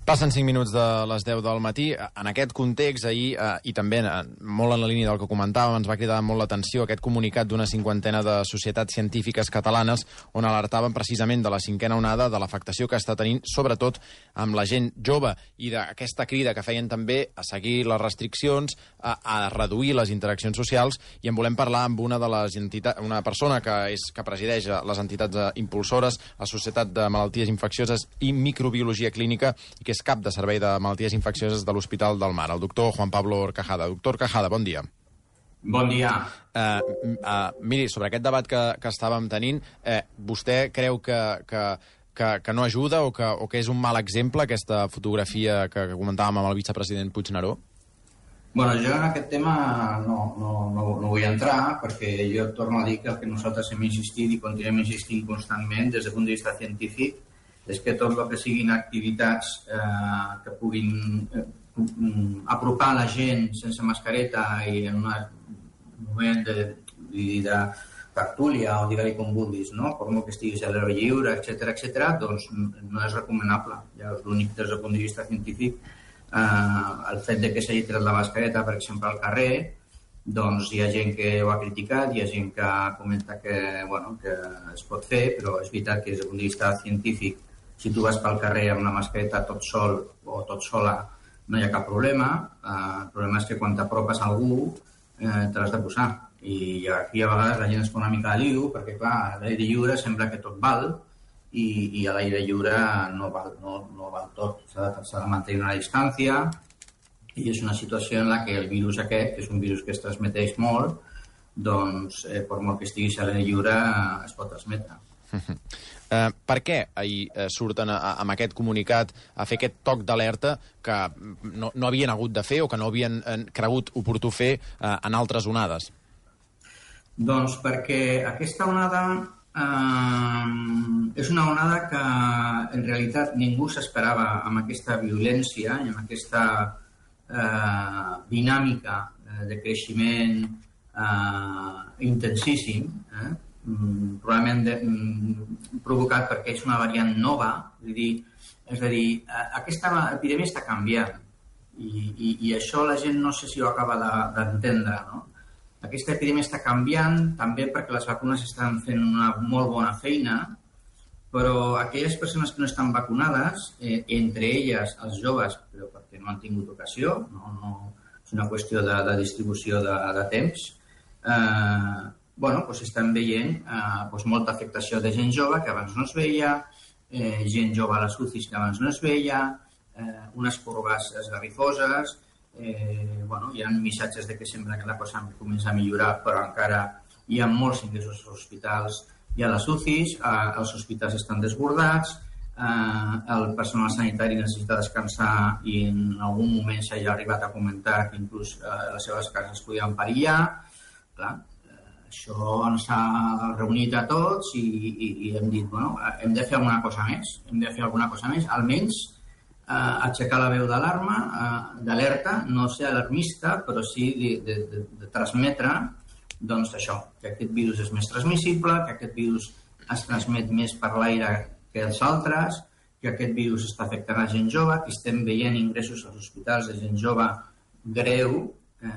Passen 5 minuts de les 10 del matí. En aquest context, ahir, i també molt en la línia del que comentàvem, ens va cridar molt l'atenció aquest comunicat d'una cinquantena de societats científiques catalanes on alertaven precisament de la cinquena onada, de l'afectació que està tenint, sobretot amb la gent jove, i d'aquesta crida que feien també a seguir les restriccions, a reduir les interaccions socials, i en volem parlar amb una de les entitats, una persona que presideix les entitats impulsores, la Societat de Malalties Infeccioses i Microbiologia Clínica, i que és cap de servei de malalties infeccioses de l'Hospital del Mar, el doctor Juan Pablo Horcajada. Doctor Horcajada, bon dia. Bon dia. Miri, sobre aquest debat que estàvem tenint, vostè creu que no ajuda o que és un mal exemple aquesta fotografia que comentàvem amb el vicepresident Puigneró? Bueno, jo en aquest tema no vull entrar, perquè jo torno a dir que el que nosaltres hem insistit i continuem insistint constantment des del punt de vista científic és que tot el que siguin activitats que puguin apropar la gent sense mascareta i en un moment de tertúlia o digue-li com vulguis, no? Per molt que estiguis a l'aire lliure, etc., doncs no és recomanable. Ja és l'únic des del punt de vista científic. El fet de que s'hagi tret la mascareta, per exemple, al carrer, doncs hi ha gent que ho ha criticat, hi ha gent que comenta que es pot fer, però és veritat que des del punt de vista científic, si tu vas pel carrer amb una mascareta tot sol o tot sola, no hi ha cap problema. El problema és que quan t'apropes a algú te l'has de posar. I aquí a vegades la gent es fa una mica de liu, perquè clar, a l'aire lliure sembla que tot val, i a l'aire lliure no val tot. S'ha de mantenir una distància, i és una situació en la que el virus aquest, que és un virus que es transmeteix molt, doncs per molt que estiguis a l'aire lliure es pot transmetre. Per què ahir surten amb aquest comunicat a fer aquest toc d'alerta que no havien hagut de fer o que no havien cregut oportú fer en altres onades? Doncs perquè aquesta onada és una onada que en realitat ningú s'esperava amb aquesta violència i amb aquesta dinàmica de creixement intensíssim, probablement provocat perquè és una variant nova, és a dir, aquesta epidèmia està canviant i això la gent no sé si ho acaba d'entendre, no? Aquesta epidèmia està canviant també perquè les vacunes estan fent una molt bona feina, però aquelles persones que no estan vacunades, entre elles els joves, però perquè no han tingut ocasió, no és una qüestió de distribució de temps, estan veient molta afectació de gent jove que abans no es veia, gent jove a les UCIs que abans no es veia, unes corbes esgarrifoses, hi ha missatges de que sembla que la cosa comença a millorar, però encara hi ha molts ingressos als hospitals i a les UCIs, els hospitals estan desbordats, el personal sanitari necessita descansar i en algun moment s'ha arribat a comentar que inclús les seves cases podien perillar. Clar, això ens ha reunit a tots i hem dit, hem de fer alguna cosa més, almenys aixecar la veu d'alarma, d'alerta, no ser alarmista, però sí de transmetre doncs això, que aquest virus és més transmissible, que aquest virus es transmet més per l'aire que els altres, que aquest virus està afectant a gent jove, que estem veient ingressos als hospitals de gent jove greu,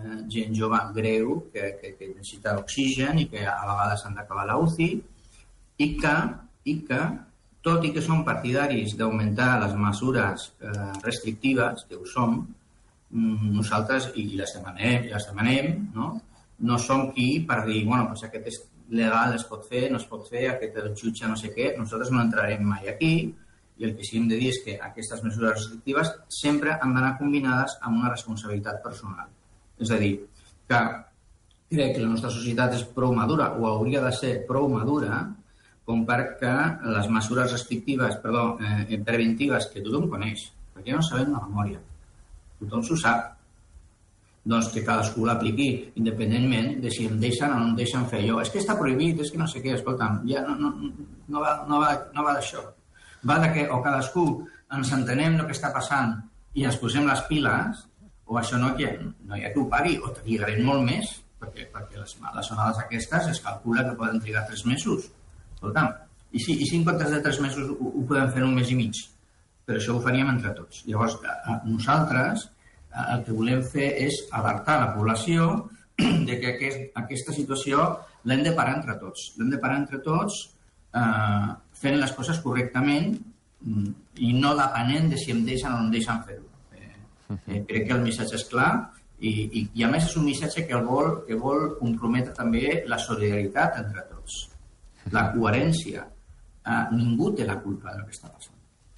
que necessita oxigen i que a vegades han d'acabar a la UCI, i que, tot i que som partidaris d'augmentar les mesures restrictives, que ho som, nosaltres, i les demanem, no som qui per dir, aquest és legal, es pot fer, no es pot fer, aquest el jutge no sé què, nosaltres no entrarem mai aquí, i el que sí que hem de dir és que aquestes mesures restrictives sempre han d'anar combinades amb una responsabilitat personal. És a dir, que crec que la nostra societat és prou madura, o hauria de ser prou madura, com perquè les mesures preventives que tothom coneix, perquè ja no sabem la memòria, tothom s'ho sap, doncs que cadascú l'apliqui, independentment de si em deixen o no em deixen fer allò. És que està prohibit, és que no sé què, escolta'm, ja no va d'això. Va de que o cadascú ens entenem el que està passant i ens posem les piles, o això no hi ha que ho pagui, o trigarem molt més, perquè les onades aquestes es calcula que poden trigar 3 mesos. Escolta'm, i si en comptes de 3 mesos ho podem fer en 1 mes i mig? però això ho faríem entre tots. Llavors, nosaltres el que volem fer és alertar la població de que aquesta situació l'hem de parar entre tots. L'hem de parar entre tots fent les coses correctament i no depenent de si em deixen o no em deixen fer-ho. Crec que el missatge és clar i a més és un missatge que vol comprometre també la solidaritat entre tots, la coherència. Ningú té la culpa del que està passant.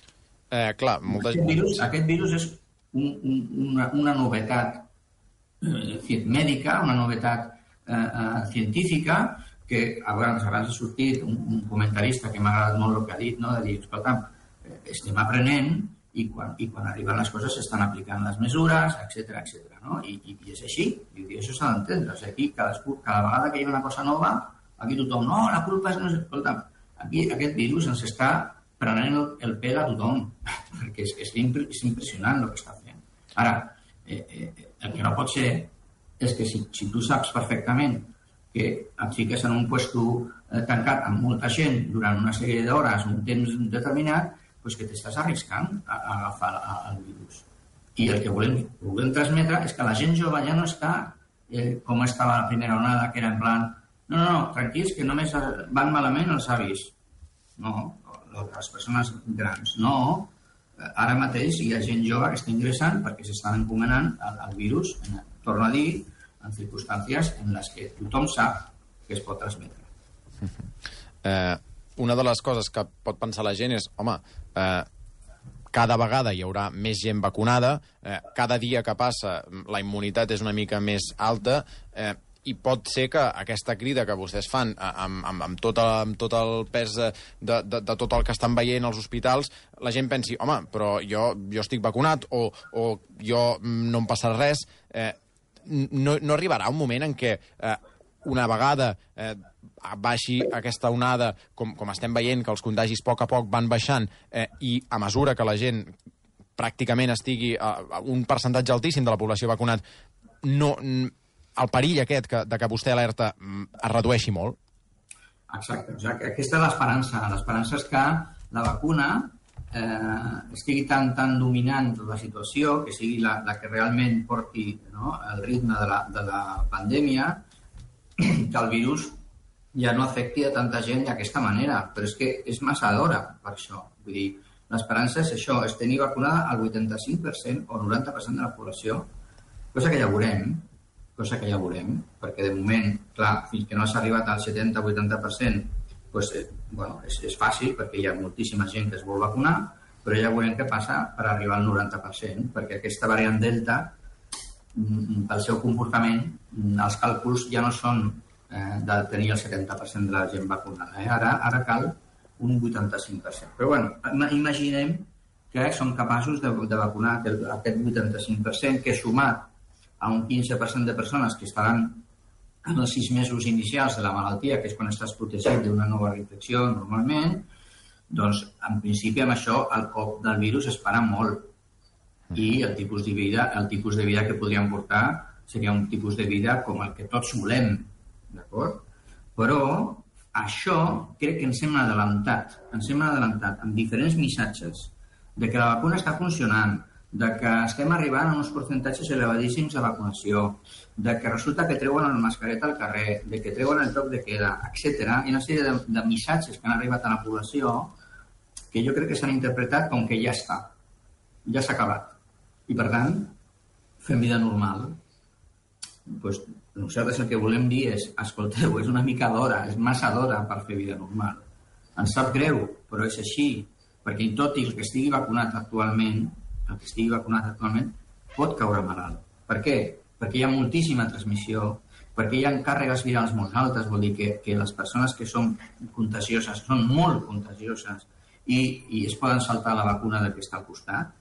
Aquest virus és una novetat mèdica, una novetat científica que abans ha sortit un comentarista que m'ha agradat molt el que ha dit, no? De dir, escolta, estem aprenent i quan arriben les coses s'estan aplicant les mesures, etc. No? I és així, i això s'ha d'entendre. O sigui, aquí, cada vegada que hi ha una cosa nova, aquí tothom, no, la culpa és... Escolta, aquí aquest virus ens està prenent el pèl a tothom, perquè és impressionant el que està fent. Ara, el que no pot ser és que si tu saps perfectament que et fiques en un puesto tancat amb molta gent durant una sèrie d'hores, un temps determinat, doncs que t'estàs arriscant a agafar el virus. I el que volem transmetre és que la gent jove ja no està com estava la primera onada, que era en plan no, tranquils, que només van malament els avis. No, les persones grans. No, ara mateix hi ha gent jove que està ingressant perquè s'estan encomanant al virus, torno a dir, en circumstàncies en les que tothom sap que es pot transmetre. Una de les coses que pot pensar la gent és, home, cada vegada hi haurà més gent vacunada, cada dia que passa la immunitat és una mica més alta, i pot ser que aquesta crida que vostès fan amb tot el pes de tot el que estan veient als hospitals, la gent pensi, home, però jo estic vacunat o jo no em passa res. No arribarà un moment en què una vegada baixi aquesta onada, com estem veient que els contagis a poc van baixant, i a mesura que la gent pràcticament estigui un percentatge altíssim de la població vacunat, el perill aquest de que vostè alerta es redueixi molt? Exacte. Aquesta és l'esperança. L'esperança és que la vacuna estigui tan dominant la situació, que sigui la que realment porti el ritme de la pandèmia, que el virus ja no afecti a tanta gent d'aquesta manera. Però és que és massa d'hora per això. Vull dir, l'esperança és això, és tenir vacunada el 85% o el 90% de la població, cosa que ja veurem, perquè de moment, clar, fins que no s'ha arribat al 70-80%, doncs, és fàcil, perquè hi ha moltíssima gent que es vol vacunar, però ja veurem què passa per arribar al 90%, perquè aquesta variant Delta, pel seu comportament, els càlculs ja no són de tenir el 70% de la gent vacunada. Ara cal un 85%. Però imaginem que som capaços de vacunar aquest 85%, que sumat a un 15% de persones que estaran en els 6 mesos inicials de la malaltia, que és quan estàs protegit d'una nova infecció normalment, doncs, en principi, amb això, el cop del virus es para molt. I el tipus de vida que podríem portar seria un tipus de vida com el que tots volem, d'acord? Però això crec que ens hem adelantat amb diferents missatges de que la vacuna està funcionant, de que estem arribant a uns percentatges elevadíssims de vacunació, de que resulta que treuen la mascareta al carrer, de que treuen el toc de queda, etc. I una sèrie de missatges que han arribat a la població que jo crec que s'han interpretat com que ja està, ja s'ha acabat. I, per tant, fem vida normal. Doncs nosaltres el que volem dir és, escolteu, és una mica d'hora, és massa d'hora per fer vida normal. Ens sap greu, però és així, perquè tot i el que estigui vacunat actualment, pot caure malalt. Per què? Perquè hi ha moltíssima transmissió, perquè hi ha càrregues virals molt altes, vol dir que les persones que són contagioses són molt contagioses i es poden saltar la vacuna del que està al costat.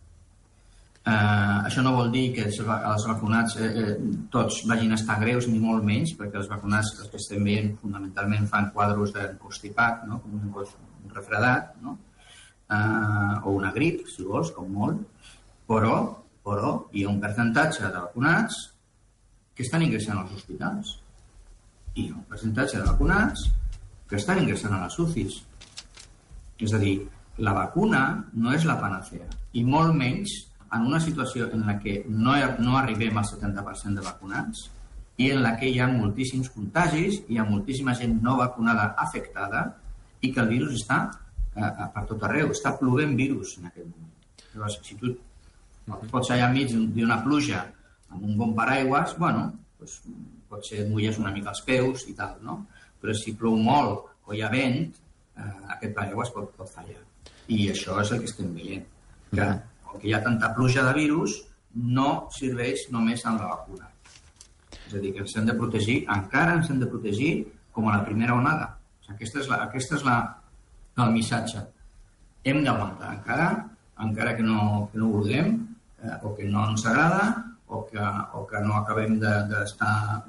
Això no vol dir que els vacunats tots vagin a estar greus, ni molt menys, perquè els vacunats, els que estem veient, fonamentalment fan quadros de constipat, no? Com un refredat, no? O una grip, si vols, com molt, però hi ha un percentatge de vacunats que estan ingressant als hospitals i hi ha un percentatge de vacunats que estan ingressant a les UCIs. És a dir, la vacuna no és la panacea, i molt menys en una situació en la que no arribem al 70% de vacunats i en la que hi ha moltíssims contagis, hi ha moltíssima gent no vacunada afectada i que el virus està per tot arreu, està plovent virus en aquest moment. Llavors, si tu pots allà enmig d'una pluja amb un bon paraigües, bueno, doncs, potser et mulles una mica els peus i tal, no? Però si plou molt o hi ha vent, aquest paraigües pot fallar. I això és el que estem veient, que com que hi ha tanta pluja de virus, no serveix només amb la vacuna. És a dir, que ens hem de protegir, encara ens hem de protegir com a la primera onada. Aquest és el missatge. Hem d'aguantar encara que no vulguem, o que no ens agrada, o que no acabem d'estar...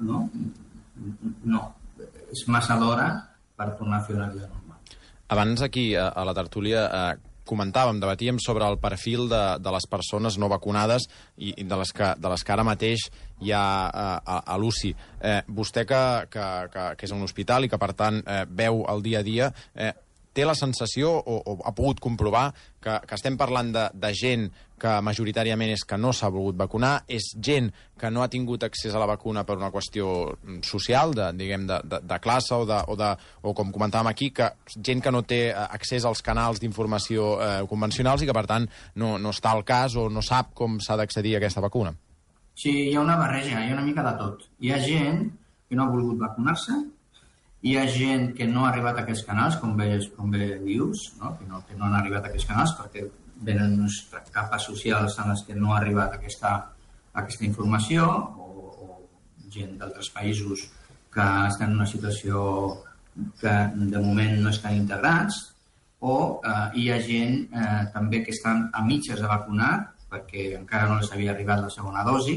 No, és massa d'hora per tornar a fer una vida normal. Abans aquí, a la tertúlia, debatíem sobre el perfil de les persones no vacunades i de les que ara mateix hi ha a l'UCI. Vostè, que és a un hospital i que, per tant, veu el dia a dia, té la sensació o ha pogut comprovar que estem parlant de gent que majoritàriament és que no s'ha volgut vacunar, és gent que no ha tingut accés a la vacuna per una qüestió social, de classe o com comentàvem aquí, gent que no té accés als canals d'informació convencionals i que, per tant, no està al cas o no sap com s'ha d'accedir a aquesta vacuna. Sí, hi ha una barreja, hi ha una mica de tot. Hi ha gent que no ha volgut vacunar-se, hi ha gent que no ha arribat a aquests canals, com bé dius, no? Que no han arribat a aquests canals perquè venen unes capes socials en les que no ha arribat aquesta informació, o gent d'altres països que estan en una situació que de moment no estan integrats, o hi ha gent també que estan a mitges de vacunar perquè encara no els havia arribat la segona dosi,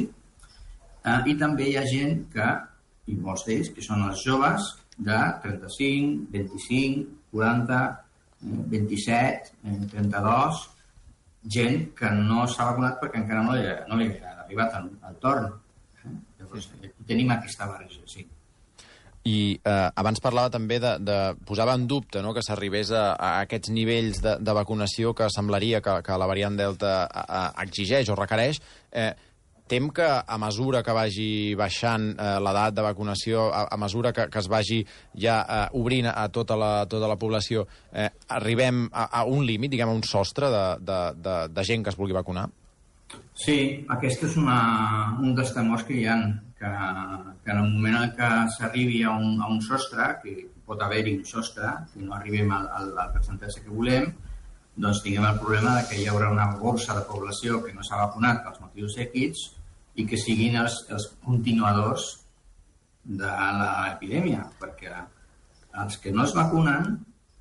i també hi ha gent que, i molts d'ells, que són els joves de 35, 25, 40, 27, 32, gent que no s'ha vacunat perquè encara no li ha arribat el torn. Llavors, tenim aquesta barreja, sí. I abans parlava també posava en dubte que s'arribés a aquests nivells de vacunació que semblaria que la variant Delta exigeix o requereix. Tem que a mesura que vagi baixant l'edat de vacunació, a mesura que es vagi ja obrint a tota la població, arribem a un límit, a un sostre de gent que es vulgui vacunar? Sí, aquest és un dels temors que hi ha, que en el moment en què s'arribi a un sostre, que pot haver-hi un sostre, si no arribem al percentatge que volem, doncs tinguem el problema que hi haurà una borsa de població que no s'ha vacunat pels motius X i que siguin els continuadors de l'epidèmia, perquè els que no es vacunen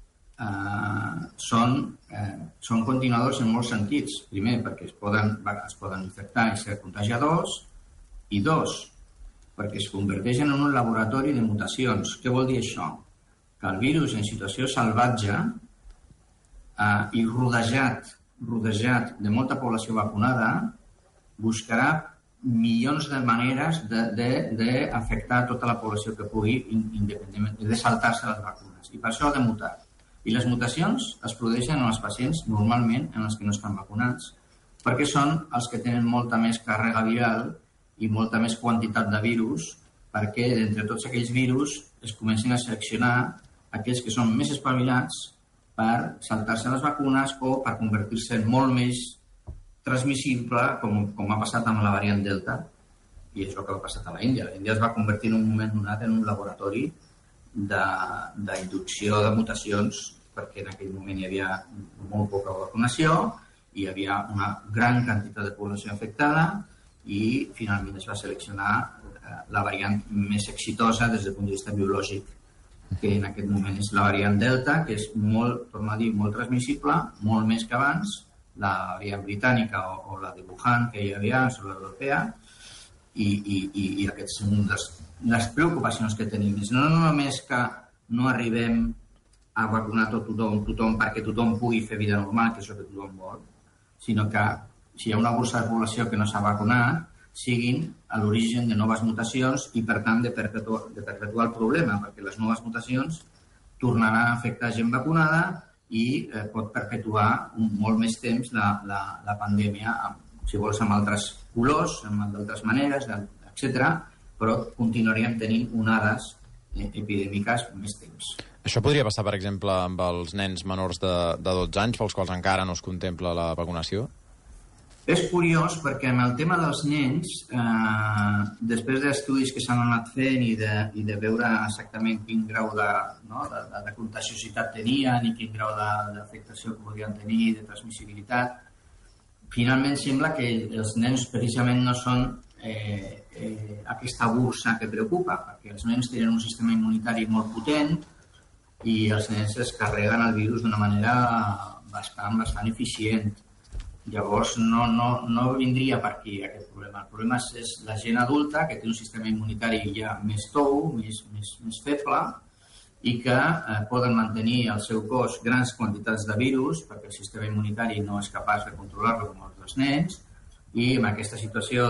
són continuadors en molts sentits. Primer, perquè es poden infectar i ser contagiadors, i dos, perquè es converteixen en un laboratori de mutacions. Què vol dir això? Que el virus en situació salvatge i rodejat de molta població vacunada buscarà milions de maneres d'afectar tota la població que pugui, independentment de saltar-se les vacunes. I per això ha de mutar. I les mutacions es produeixen en els pacients normalment en els que no estan vacunats, perquè són els que tenen molta més càrrega viral i molta més quantitat de virus, perquè d'entre tots aquells virus es comencen a seleccionar aquells que són més espavilats per saltar-se les vacunes o per convertir-se en molt més transmissible, com ha passat amb la variant Delta, i és el que ha passat a l'Índia. L'Índia es va convertir en un moment donat en un laboratori d'inducció de mutacions, perquè en aquell moment hi havia molt poca vacunació, hi havia una gran quantitat de població afectada i finalment es va seleccionar la variant més exitosa des del punt de vista biològic, que en aquest moment és la variant Delta, que és molt transmissible, molt més que abans, la variant britànica o la de Wuhan, que hi havia, o l'europea, i aquestes són les preocupacions que tenim. No només que no arribem a vacunar tothom perquè tothom pugui fer vida normal, que és el que tothom vol, sinó que si hi ha una borsa de població que no s'ha vacunat, siguin a l'origen de noves mutacions i, per tant, de perpetuar el problema, perquè les noves mutacions tornaran a afectar gent vacunada i pot perpetuar molt més temps la pandèmia, si vols amb altres colors, amb d'altres maneres, etc., però continuaríem tenint onades epidèmiques més temps. Això podria passar, per exemple, amb els nens menors de 12 anys, pels quals encara no es contempla la vacunació? És curiós perquè amb el tema dels nens, després d'estudis que s'han anat fent i de veure exactament quin grau de contagiositat tenien i quin grau d'afectació que podien tenir, de transmissibilitat, finalment sembla que els nens precisament no són aquesta bursa que preocupa, perquè els nens tenen un sistema immunitari molt potent i els nens es carreguen el virus d'una manera bastant eficient. Llavors no vindria per aquí aquest problema. El problema és la gent adulta que té un sistema immunitari ja més tou, més feble, i que poden mantenir al seu cos grans quantitats de virus perquè el sistema immunitari no és capaç de controlar-lo com els dels nens, i en aquesta situació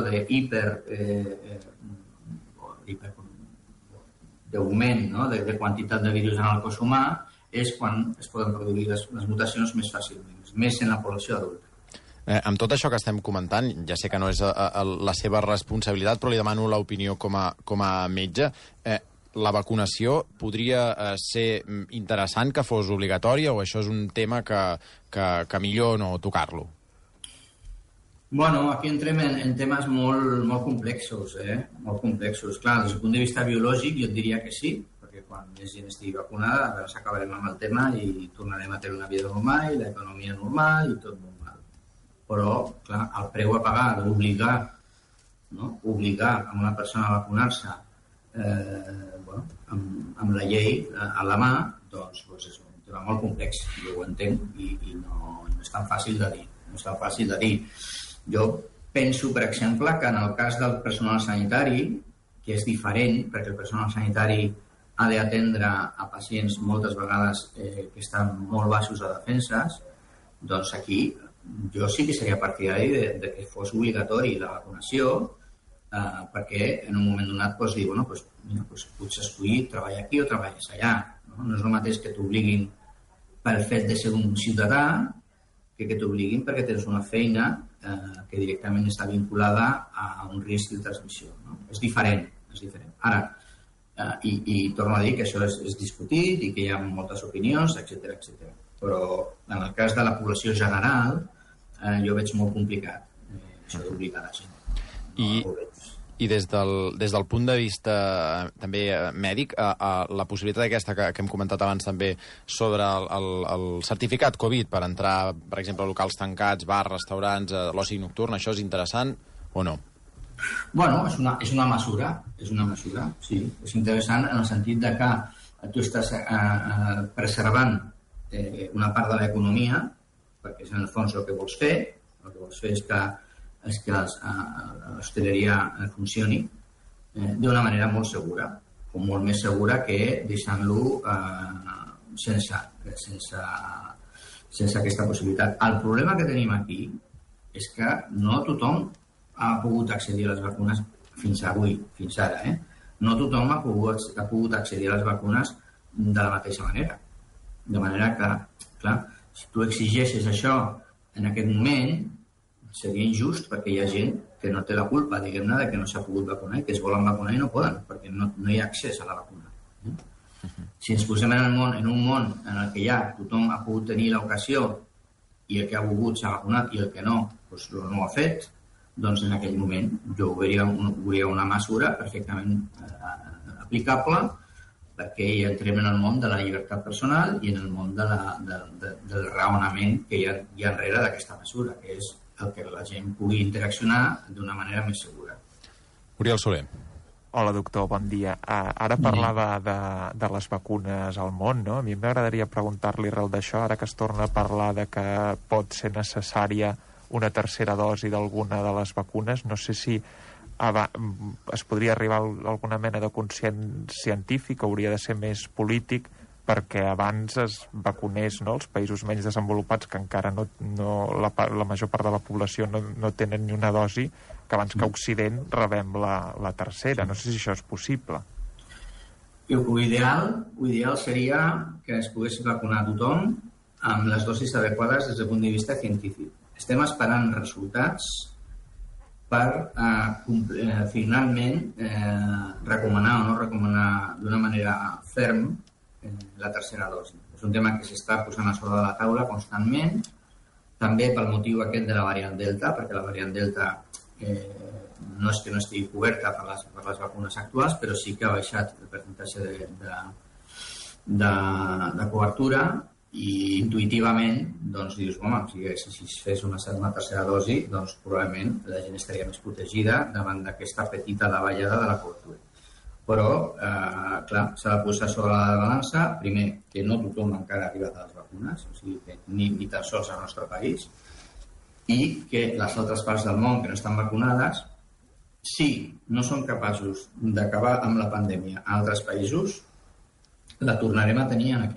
d'augment de quantitat de virus en el cos humà és quan es poden produir les mutacions més fàcilment, més en la població adulta. Amb tot això que estem comentant, ja sé que no és la seva responsabilitat, però li demano l'opinió com a metge. La vacunació podria ser interessant que fos obligatòria o això és un tema que millor no tocar-lo? Bueno, aquí entrem en temes molt complexos, molt complexos. Clar, des del punt de vista biològic jo et diria que sí, perquè quan més gent estigui vacunada, llavors acabarem amb el tema i tornarem a tenir una vida normal, l'economia normal i tot normal. Però, clar, el preu a pagar d'obligar a una persona a vacunar-se amb la llei a la mà, doncs és un tema molt complex, jo ho entenc, i no és tan fàcil de dir. No és tan fàcil de dir. Jo penso, per exemple, que en el cas del personal sanitari, que és diferent, perquè el personal sanitari ha d'atendre a pacients moltes vegades que estan molt baixos a defenses, doncs aquí jo sí que seria partidari de que fos obligatori la vacunació perquè en un moment donat pots dir, bueno, pots escollir treballar aquí o treballar allà. No és el mateix que t'obliguin pel fet de ser un ciutadà que t'obliguin perquè tens una feina que directament està vinculada a un risc de transmissió. No? És diferent. Ara, i torno a dir que això és discutit i que hi ha moltes opinions, etc. Però en el cas de la població general jo veig molt complicat això d'obligar la gent. I des del punt de vista també mèdic, la possibilitat aquesta que hem comentat abans també sobre el certificat Covid per entrar, per exemple, a locals tancats, bars, restaurants, l'oci nocturn, això és interessant o no? Bueno, és una mesura, sí. És interessant en el sentit de que tu estàs preservant una part de l'economia, perquè és en el fons el que vols fer. El que vols fer és que l'hostaleria funcioni d'una manera molt segura, o molt més segura que deixant-lo sense aquesta possibilitat. El problema que tenim aquí és que no tothom ha pogut accedir a les vacunes fins ara. No tothom ha pogut accedir a les vacunes de la mateixa manera. De manera que, clar, si tu exigeixes això en aquest moment, seria injust perquè hi ha gent que no té la culpa, diguem-ne, de que no s'ha pogut vacunar i que es volen vacunar i no poden, perquè no hi ha accés a la vacuna. Si ens posem en un món en el que ja tothom ha pogut tenir l'ocasió i el que ha volgut s'ha vacunat i el que no, doncs no ho ha fet, doncs en aquell moment jo veuria una mesura perfectament aplicable perquè hi entrem en el món de la llibertat personal i en el món del raonament que hi ha enrere d'aquesta mesura, que és el que la gent pugui interaccionar d'una manera més segura. Oriol Soler. Hola, doctor, bon dia. Ara parlava de les vacunes al món, no? A mi m'agradaria preguntar-li arrel d'això, ara que es torna a parlar de que pot ser necessària una tercera dosi d'alguna de les vacunes, no sé si es podria arribar a alguna mena de conscient científic, hauria de ser més polític, perquè abans es vacunés, no, els països menys desenvolupats que encara la major part de la població no tenen ni una dosi, que abans que Occident rebem la tercera. No sé si això és possible. L'ideal seria que es pogués vacunar tothom amb les dosis adequades des del punt de vista científic. Estem esperant resultats per finalment recomanar o no recomanar d'una manera ferm la tercera dosi. És un tema que s'està posant a sobre de la taula constantment, també pel motiu aquest de la variant Delta, perquè la variant Delta no és que no estigui coberta per les vacunes actuals, però sí que ha baixat el percentatge de cobertura i intuïtivament doncs dius, home, si es fes una tercera dosi, doncs probablement la gent estaria més protegida davant d'aquesta petita davallada de la cobertura. Però, clar, s'ha de posar sobre la balança, primer, que no tothom encara ha arribat a les vacunes, o sigui, que ni tan sols al nostre país, i que les altres parts del món que no estan vacunades, si no són capaços d'acabar amb la pandèmia a altres països, la tornarem a tenir aquí.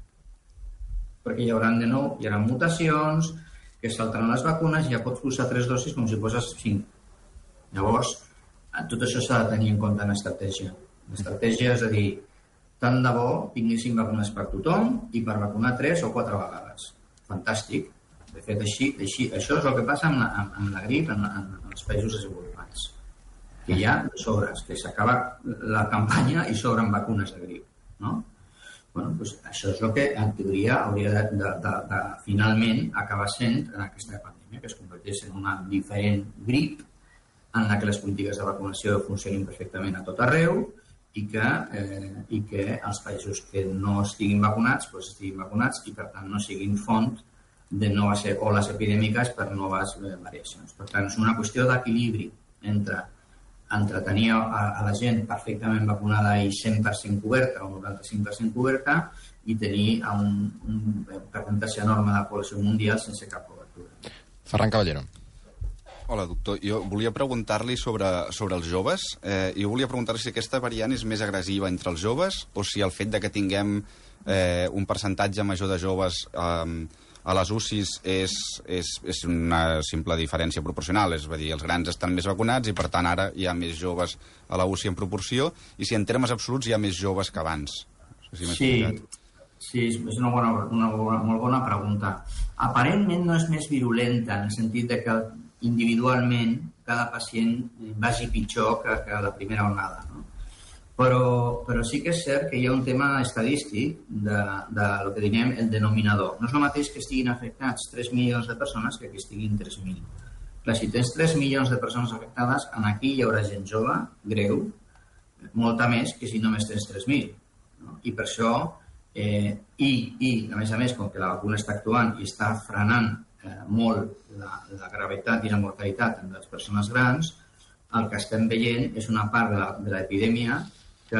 Perquè hi haurà de nou, hi haurà mutacions, que saltaran les vacunes i ja pots posar 3 dosis com si poses 5. Llavors, tot això s'ha de tenir en compte en l'estratègia. L'estratègia és a dir, tant de bo tinguéssim vacunes per tothom i per vacunar 3 o 4 vegades. Fantàstic. De fet, així, això és el que passa amb la grip en els països desenvolupats. Que hi ha sobres, que s'acaba la campanya i sobren vacunes de grip. No? Bueno, doncs això és el que en teoria hauria de finalment acabar sent en aquesta pandèmia, que es converteix en una diferent grip en la que les polítiques de vacunació funcionin perfectament a tot arreu i que els països que no estiguin vacunats doncs estiguin vacunats i per tant no siguin font de noves oles epidèmiques per noves variacions. Per tant, és una qüestió d'equilibri entre tenir a la gent perfectament vacunada i 100% coberta o 95% coberta i tenir un percentatge enorme de la població mundial sense cap cobertura. Ferran Caballero. Hola, doctor. Jo volia preguntar-li sobre els joves. Jo volia preguntar-li si aquesta variant és més agressiva entre els joves o si el fet de que tinguem un percentatge major de joves a les UCIs és una simple diferència proporcional, és a dir, els grans estan més vacunats i per tant ara hi ha més joves a la UCI en proporció i si en termes absoluts hi ha més joves que abans. Sí, és una molt bona pregunta. Aparentment no és més virulenta en el sentit de que individualment cada pacient vagi pitjor que la primera onada, no? Però sí que és cert que hi ha un tema estadístic de lo que diem el denominador. No és el mateix que estiguin afectats 3 milions de persones que estiguin 3.000. Clar, si tens 3 milions de persones afectades, aquí hi haurà gent jove, greu, molta més que si només tens 3.000. No? I per això, a més, com que la vacuna està actuant i està frenant molt la gravetat i la mortalitat en les persones grans, el que estem veient és una part de l'epidèmia que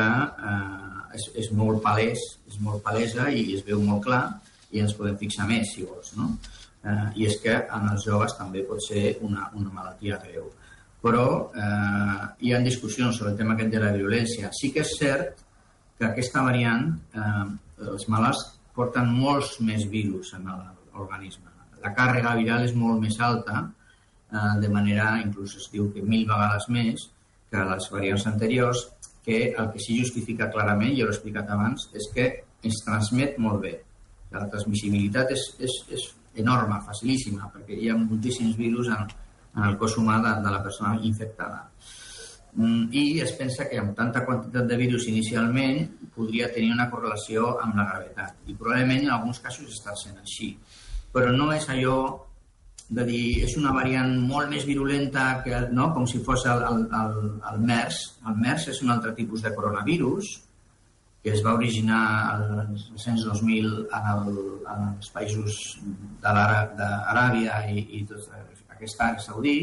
és molt palesa i es veu molt clar i ens podem fixar més, si vols, no? I és que en els joves també pot ser una malaltia greu. Però hi ha discussions sobre el tema aquest de la virulència. Sí que és cert que aquesta variant, els malalts porten molts més virus en l'organisme. La càrrega viral és molt més alta, de manera, inclús es diu que 1.000 vegades més que les variants anteriors, que el que sí justifica clarament, ja l'he explicat abans, és que es transmet molt bé. La transmissibilitat és enorme, facilíssima, perquè hi ha moltíssims virus en el cos humà de la persona infectada. I es pensa que amb tanta quantitat de virus inicialment podria tenir una correlació amb la gravetat. I probablement en alguns casos està sent així. Però no és allò de dir, és una variant molt més virulenta que, no? Com si fos el MERS. El MERS és un altre tipus de coronavirus que es va originar als anys 2000 en els països d'Aràbia i tot aquest àrea saudí,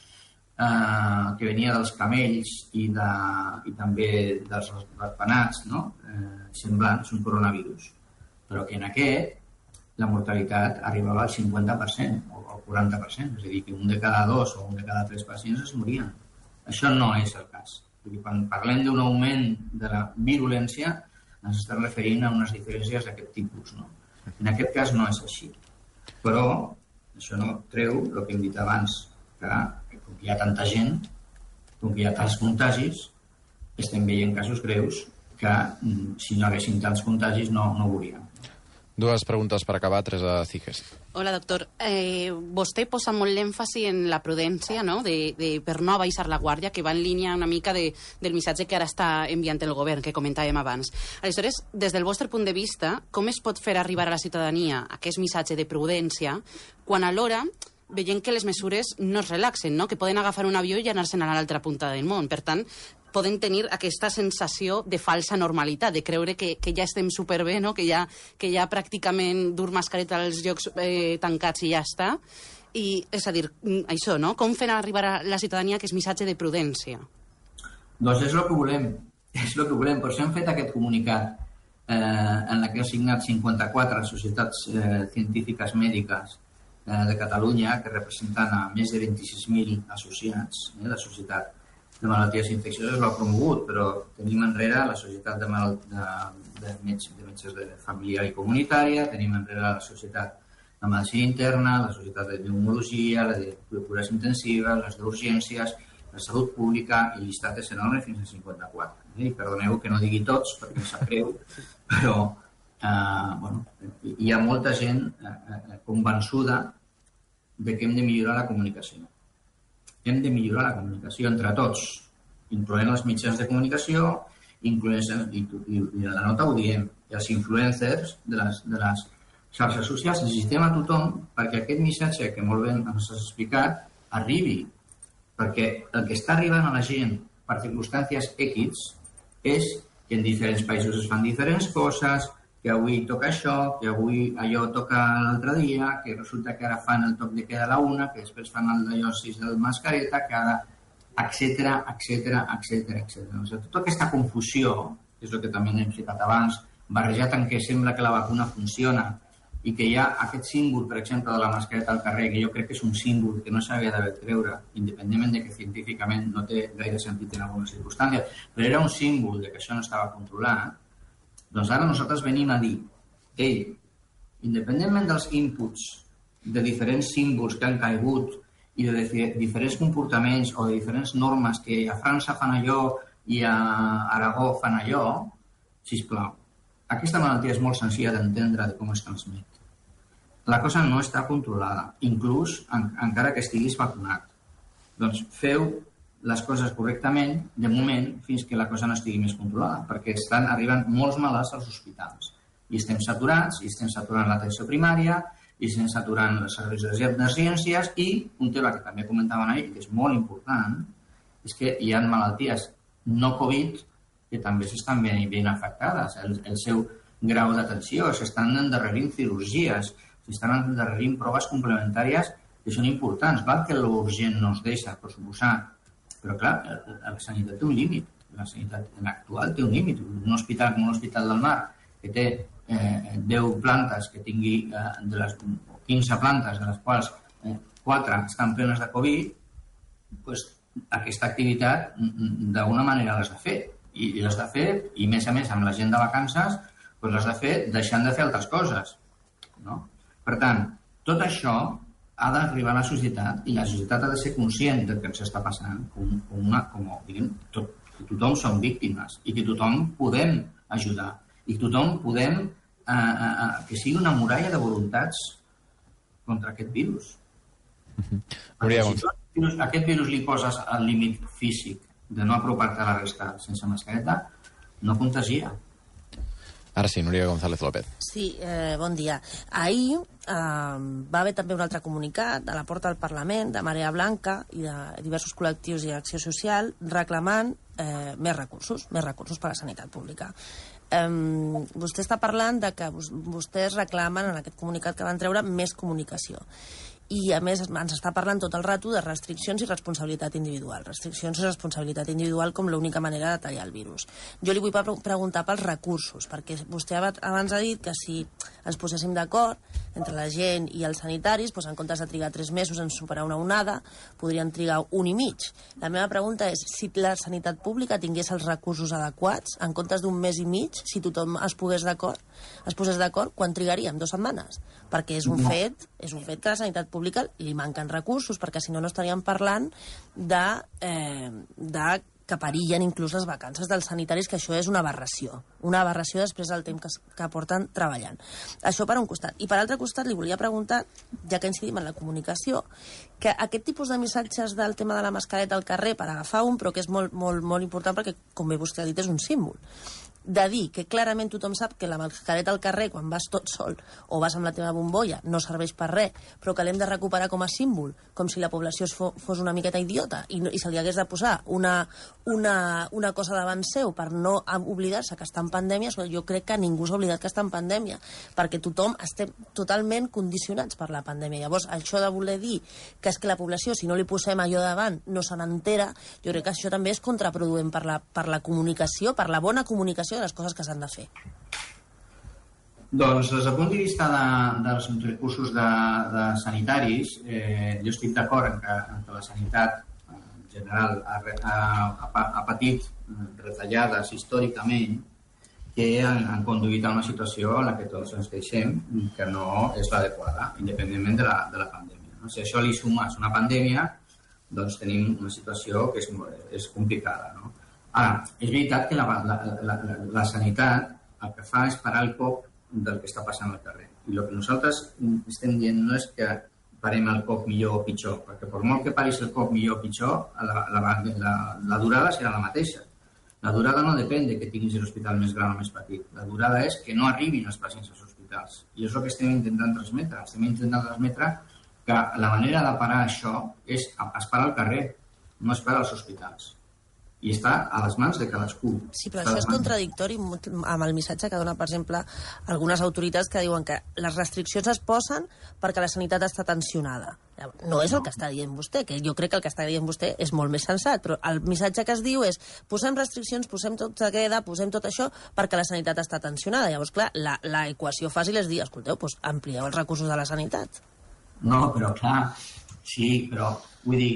que venia dels camells i també dels ratpenats, no? Semblants, un coronavirus. Però que en aquest la mortalitat arribava al 50% o al 40%, és a dir, que un de cada 2 o un de cada 3 pacients es morien. Això no és el cas. Quan parlem d'un augment de la virulència, ens estem referint a unes diferències d'aquest tipus, no? En aquest cas no és així. Però això no treu el que hem dit abans, que com que hi ha tanta gent, com que hi ha tants contagis, estem veient casos greus que si no haguessin tants contagis no veuríem. Dues preguntes per acabar, Teresa Ciges. Hola, doctor. Vostè posa molt l'èmfasi en la prudència, no?, per no abaixar la guàrdia, que va en línia una mica del missatge que ara està enviant el govern, que comentàvem abans. Aleshores, des del vostre punt de vista, com es pot fer arribar a la ciutadania aquest missatge de prudència quan alhora veiem que les mesures no es relaxen, no?, que poden agafar un avió i anar-se'n a l'altra punta del món. Per tant, poden tenir aquesta sensació de falsa normalitat, de creure que ja estem superbé, no?, que ja pràcticament dur mascareta als llocs tancats i ja està. I, és a dir, això, no?, com fer arribar a la ciutadania aquest missatge de prudència? Doncs és el que volem, Per això hem fet aquest comunicat en la que heu signat 54 societats científiques mèdiques de Catalunya, que representen a més de 26.000 associats. La Societat de Malalties Infeccioses l'ha promogut, però tenim enrere la Societat de Metges de Familiar i Comunitària, tenim enrere la Societat de Medicina Interna, la Societat de Pneumologia, la de Cures Intensives, les d'Urgències, la Salut Pública, i llistat és enorme fins a 54. I perdoneu que no digui tots, perquè em sap greu, però hi ha molta gent convençuda de que hem de millorar la comunicació. Hem de millorar la comunicació entre tots, incloent els mitjans de comunicació, i la nota ho diem, i els influencers de les xarxes socials. Necessitem a tothom perquè aquest missatge que molt bé ens has explicat arribi, perquè el que està arribant a la gent per circumstàncies X és que en diferents països es fan diferents coses, que avui toca això, que avui allò toca l'altre dia, que resulta que ara fan el toc de queda a la 1, que després fan el d'allò 6 del mascareta, que ara, etcètera. Tota aquesta confusió, que és el que també hem citat abans, barrejat en què sembla que la vacuna funciona i que hi ha aquest símbol, per exemple, de la mascareta al carrer, que jo crec que és un símbol que no s'havia d'haver treure, independentment de que científicament no té gaire sentit en algunes circumstàncies, però era un símbol de que això no estava controlat. Doncs ara nosaltres venim a dir, independentment dels inputs de diferents símbols que han caigut i de diferents comportaments o de diferents normes que a França fan allò i a Aragó fan allò, sisplau, aquesta malaltia és molt senzilla d'entendre de com es transmet. La cosa no està controlada, inclús encara que estiguis vacunat. Doncs feu les coses correctament, de moment, fins que la cosa no estigui més controlada, perquè estan arribant molts malalts als hospitals. I estem saturant l'atenció primària, i estem saturant els serveis d'emergències, i un tema que també comentaven ahir, que és molt important, és que hi ha malalties no Covid que també s'estan ben afectades. El seu grau d'atenció, s'estan endarrerint cirurgies, s'estan endarrerint proves complementàries que són importants. Val que l'urgent no es deixa, per suposar, però clar, la sanitat té un límit. La sanitat actual té un límit. Un hospital com l'Hospital del Mar, que té 10 plantes, que tingui de les 15 plantes, de les quals 4 estan plenes de Covid, doncs aquesta activitat d'alguna manera l'has de fer. I l'has de fer, i més a més amb la gent de vacances, doncs l'has de fer deixant de fer altres coses. No? Per tant, tot això ha d'arribar a la societat, i la societat ha de ser conscient del que ens està passant, que tothom som víctimes i que tothom podem ajudar i que tothom podem que sigui una muralla de voluntats contra aquest virus. Si aquest virus li poses el límit físic de no apropar-te a la resta sense mascareta, no contagia. Ara sí, Núria González López. Sí, bon dia. Ahir va haver també un altre comunicat a la porta del Parlament de Marea Blanca i de diversos col·lectius i d'acció social reclamant més recursos per a la sanitat pública. Vostè està parlant de que vostès reclamen en aquest comunicat que van treure més comunicació. I, a més, ens està parlant tot el rato de restriccions i responsabilitat individual. Restriccions i responsabilitat individual com l'única manera de tallar el virus. Jo li vull preguntar pels recursos, perquè vostè abans ha dit que si ens poséssim d'acord entre la gent i els sanitaris, doncs en comptes de trigar 3 mesos en superar una onada, podrien trigar 1 i mig. La meva pregunta és, si la sanitat pública tingués els recursos adequats, en comptes d'1 mes i mig, si tothom es posés d'acord, quan trigaríem? 2 setmanes? Perquè és un fet que la sanitat pública li manquen recursos, perquè si no estaríem parlant de que perillen inclús les vacances dels sanitaris, que això és una aberració després del temps que porten treballant. Això per un costat. I per altre costat li volia preguntar, ja que incidim en la comunicació, que aquest tipus de missatges del tema de la mascareta al carrer, per agafar un, però que és molt, molt, molt important perquè, com bé vostè ha dit, és un símbol, de dir que clarament tothom sap que la mascareta al carrer, quan vas tot sol o vas amb la teva bombolla, no serveix per res, però que l'hem de recuperar com a símbol, com si la població fos una miqueta idiota i se li hagués de posar una cosa davant seu per no oblidar-se que està en pandèmia. Jo crec que ningú s'ha oblidat que està en pandèmia, perquè tothom estem totalment condicionats per la pandèmia. Llavors, això de voler dir que és que la població, si no li posem allò davant, no se n'entera, jo crec que això també és contraproduent per la comunicació, per la bona comunicació de les coses que s'han de fer. Doncs, des del punt de vista dels recursos sanitaris, jo estic d'acord en que la sanitat en general ha patit retallades històricament que han conduït a una situació en la que tots ens queixem que no és l'adequada, independentment de la pandèmia. No? Si això li sumes una pandèmia, doncs tenim una situació que és complicada. No? Ara, és veritat que la sanitat el que fa és parar el cop del que està passant al carrer. I el que nosaltres estem dient no és que parem el cop millor o pitjor, perquè per molt que paris el cop millor o pitjor, la durada serà la mateixa. La durada no depèn de que tinguis l'hospital més gran o més petit. La durada és que no arribin els pacients als hospitals. I és el que estem intentant transmetre. Estem intentant transmetre que la manera de parar això és parar al carrer, no es parar als hospitals. I està a les mans de cadascú. Sí, però això és contradictori amb el missatge que dona, per exemple, algunes autoritats que diuen que les restriccions es posen perquè la sanitat està tensionada. No és el que està dient vostè, que jo crec que el que està dient vostè és molt més sensat, però el missatge que es diu és posem restriccions, posem tot queda, posem tot això perquè la sanitat està tensionada. Llavors, clar, la equació fàcil és dir, escolteu, doncs amplieu els recursos de la sanitat. No, però clar, sí, però vull dir,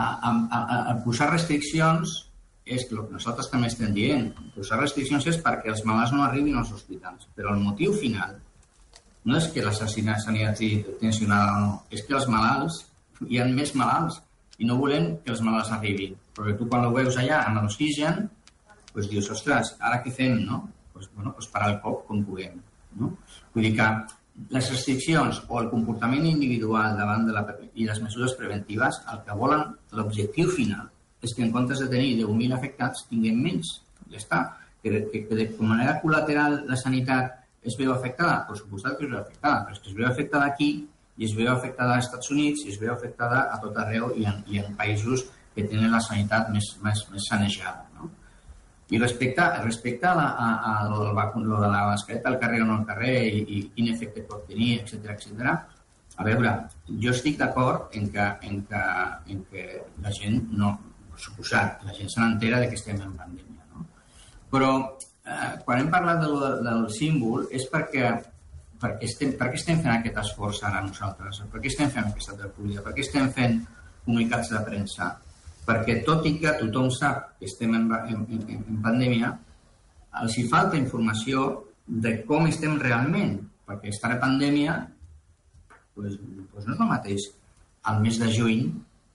a posar restriccions és el que nosaltres també estem dient. Posar restriccions és perquè els malalts no arribin als hospitals. Però el motiu final no és que la sanitat estigui tensionada o no, és que els malalts, hi ha més malalts i no volem que els malalts arribin. Perquè tu quan ho veus allà amb l'oxigen, doncs dius, ostres, ara què fem, no? Doncs parar el cop com puguem. No? Vull dir que les restriccions o el comportament individual davant i les mesures preventives, el que volen, l'objectiu final, és que en comptes de tenir 10.000 afectats tinguem menys. Ja està. Que de manera col·lateral la sanitat es veu afectada? Per suposat que es veu afectada, però és que es veu afectada aquí i es veu afectada als Estats Units i es veu afectada a tot arreu i en països que tenen la sanitat més sanejada. No? I respecte a lo de la mascareta al carrer o no al carrer i quin efecte pot tenir, etc. A veure, jo estic d'acord en que la gent no... Per suposat, la gent se n'entera que estem en pandèmia. No? Però quan hem parlat del símbol és perquè estem fent aquest esforç ara nosaltres? Per què estem fent aquesta tertúlia? Per què estem fent comunicats de premsa? Perquè tot i que tothom sap que estem en pandèmia, els hi falta informació de com estem realment. Perquè estar en pandèmia doncs no és el mateix. Al mes de juny,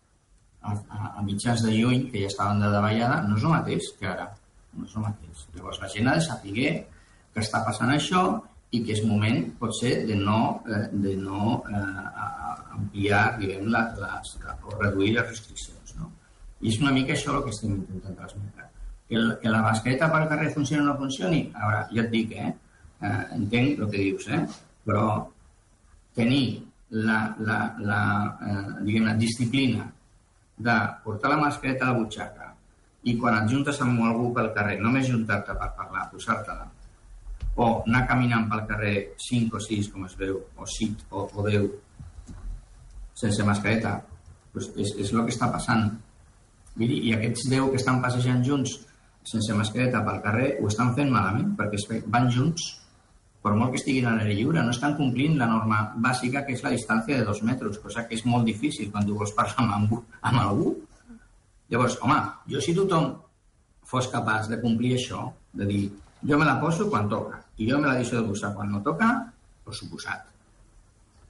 a mitjans de juny, que ja estaven de davallada, no és el mateix que ara. No és el mateix. Llavors la gent ha de saber que està passant això i que és moment, potser, de no ampliar, diguem, o reduir les restriccions. No? I és una mica això el que estem intentant transmetre. Que la mascareta pel carrer funcioni o no funcioni? A veure, jo et dic, entenc el que dius, però tenir la disciplina de portar la mascareta a la butxaca i quan et juntes amb algú pel carrer, només juntar-te per parlar, posar-te-la, o anar caminant pel carrer 5 o 6, com es veu, o 7 o 10, sense mascareta, doncs és el que està passant. I aquests 10 que estan passejant junts sense mascareta pel carrer ho estan fent malament, perquè van junts, per molt que estiguin a l'aire lliure, no estan complint la norma bàsica, que és la distància de 2 metres, cosa que és molt difícil quan tu vols parlar amb algú. Llavors, home, si tothom fos capaç de complir això, de dir, jo me la poso quan toca, i jo me la deixo de posar quan no toca, per suposat.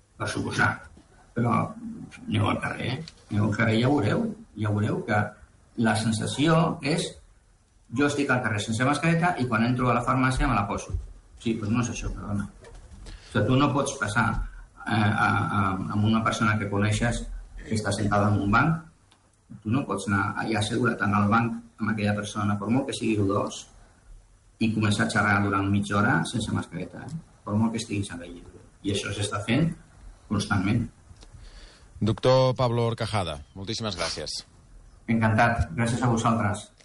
Però aneu al carrer, i ja veureu que la sensació és jo estic al carrer sense mascareta i quan entro a la farmàcia me la poso. Sí, però no és això, perdona. O sigui, tu no pots passar amb una persona que coneixes que està sentada en un banc, tu no pots anar allà assegurat en el banc amb aquella persona, per molt que sigui U2, i començar a xerrar durant mitja hora sense mascareta, per molt que estiguis a la lliure. I això s'està fent constantment. Doctor Pablo Horcajada, moltíssimes gràcies. Encantat. Gràcies a vosaltres.